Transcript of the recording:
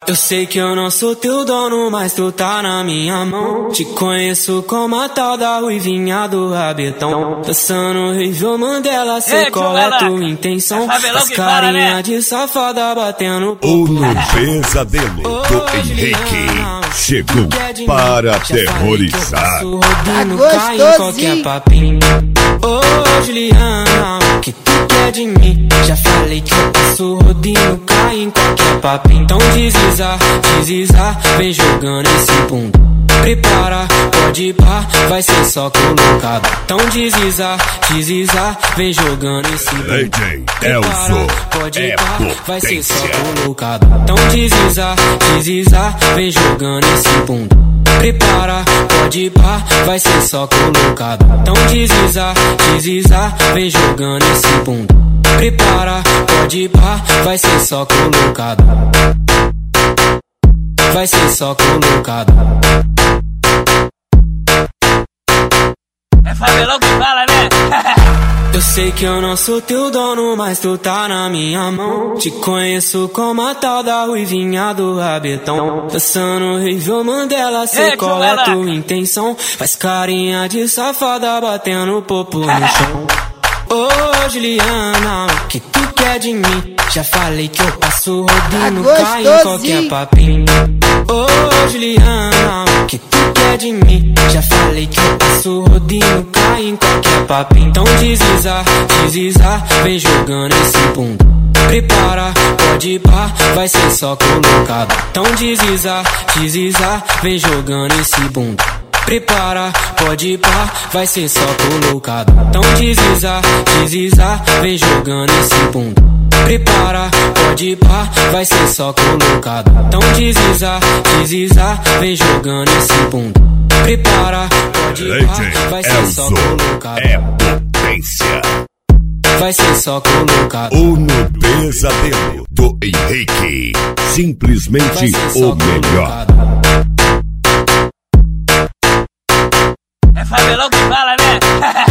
Eu sei que eu não sou teu dono, mas tu tá na minha mão. Te conheço como a tal da ruivinha do rabetão. Dançando Revô Mandela, sei qual é tua intenção. As carinha de safada batendo o no pesadelo do Henrique chegou para aterrorizar. Cai em qualquer papinho. Ô Juliana, o que tu quer de mim? Já falei que eu passo rodinho, cai em qualquer papinho. Então deslizar, vem jogando esse bunda. Prepara, pode ir pá, vai ser só colocado. Então deslizar, vem jogando esse bunda. Prepara, pode ir pá, vai ser só colocado. Então deslizar, vem jogando esse bunda. Prepara, pode ir pá, vai ser só colocado. Então deslizar, vem jogando esse bunda. Prepara, pode ir pá, vai ser só colocado. Vai ser só colocado. É favelão que fala, né? Eu sei que eu não sou teu dono, mas tu tá na minha mão. Te conheço como a tal da ruivinha do rabetão. Dançando Revô Mandela, sei qual é tua intenção. Faz carinha de safada batendo popo no chão. Ô Juliana, o que tu quer de mim? Já falei que eu passo rodinho, cai em qualquer papinho. Ô Juliana, o que tu quer de mim? Já falei que eu passo rodinho, cai em qualquer papinho. Então deslizar, vem jogando esse bunda. Prepara, pode ir pá, vai ser só colocado. Então deslizar, vem jogando esse bunda. Prepara, pode ir pá, vai ser só colocado. Então deslizar, vem jogando esse bunda. Prepara, pode ir pá, vai ser só colocado. Então deslizar, vem jogando esse bunda. Prepara, pode ir pá, vai ser só colocado. É potência. Vai ser só colocado. O no pesadelo do Henrique, simplesmente o melhor. É favelão que fala, né?